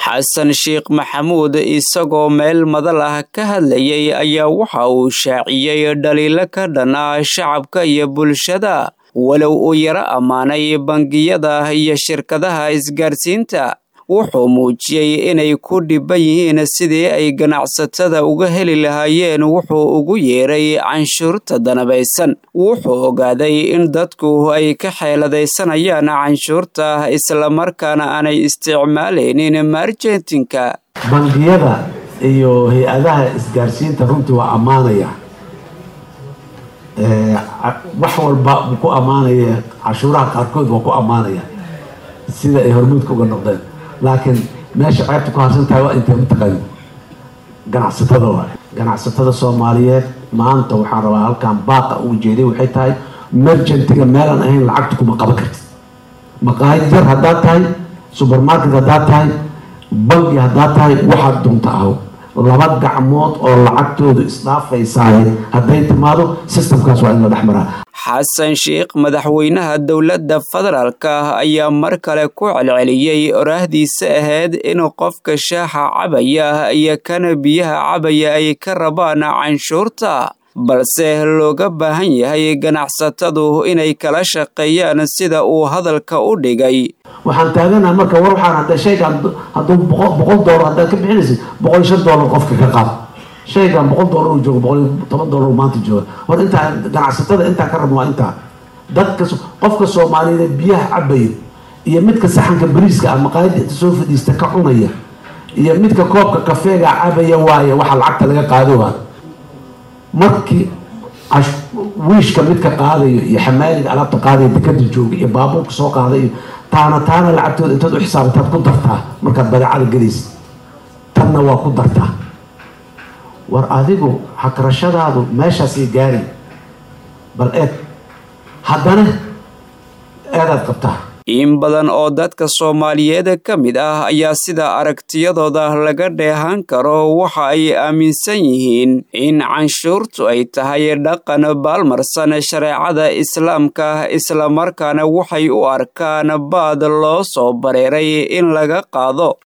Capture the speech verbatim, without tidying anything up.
xasan sheekh maxamuud isagoo meel madal ah ka hadlayay ayaa waxa uu shaaciyey dhaliilo ka dhan ah shacabka iyo bulshada walow uu yaro ammaanay bangiyada iyo shirkadaha isgaarsiinta. wuxuu muujiyey inay ku dhiban yihiin sidii ay ganacsatada uga heli lahaayeen wuxuu ugu yeeray canshuurta danabaysan. wuxuu ogaaday in dadku ay ka xeeladaysanayaan canshuurta islamarkaana aanay isticmaalaynin marjentinka. bangiyada iyo hay-adaha isgaarsiinta runtii waa ammaanaya, wax walba wuu ku ammaanaya, canshuuraha qaarkood waa ku ammaanaya sida ay hormuudka uga noqdeen. laakiin meesha ceebta ku harsan tahay waa intay mataqaani ganacsatada waa ganacsatada Soomaaliyeed. maanta waxaan rabaa halkan baaqa u jeeday waxay tahay merchant-ga meelan ahayn lacagta kuma qaban kartid. maqaayad yar haddaad tahay, supermarket haddaad tahay, bangi haddaad tahay, waxaad doonta aho laba gacmood oo lacagtoodu isdhaafaysaay hadday timaado systemkaas waa in la dhex maraa. xasan sheekh madaxweynaha dowladda federaalka ayaa mar kale ku celceliyey oraahdiisa ahayd in qofka shaaxa cabaya iyo kana biyaha cabaya ay ka rabaan canshuurta, balse looga baahan yahay ganacsatadu inay kala shaqeeyaan sida uu hadalka u dhigay. waxaan taaganaha marka war waxaan hadda shaygan hadduu boqol doolar haddaad ka bixinaysid boqol iyo shan doolar qofka ka qaad. shaygan boqol doolar uu joogo boqol iyo toban doolar maanta jooga. war intaa ganacsatada intaa ka rabno waa intaa. dadka qofka Soomaaliyeed biyaha cabaya iyo midka saxanka bariiska ama maqaayadda inta soo fadhiista ka cunaya iyo midka koobka kafeega cabaya waaye waxa lacagta laga qaado waa markii wiishka midka qaadayo iyo xamaaliga alaabta qaadayo dekada jooga iyo baabuurka soo qaadayo taana taana lacagtooda intaad u xisaabtaad ku dartaa markaad badeecada gelaysid, tanna waa ku dartaa. war adigu hakarashadaadu meeshaasay gaari bal eed haddana eedaad qabtaa. in badan oo dadka Soomaaliyeed ka mid ah ayaa sida aragtiyadooda laga dheehan karo waxa ay aaminsan yihiin in canshuurtu ay tahay dhaqan baalmarsan shareecada Islaamka, islamarkaana waxay u arkaan baad loo soo bareeray in laga qaado.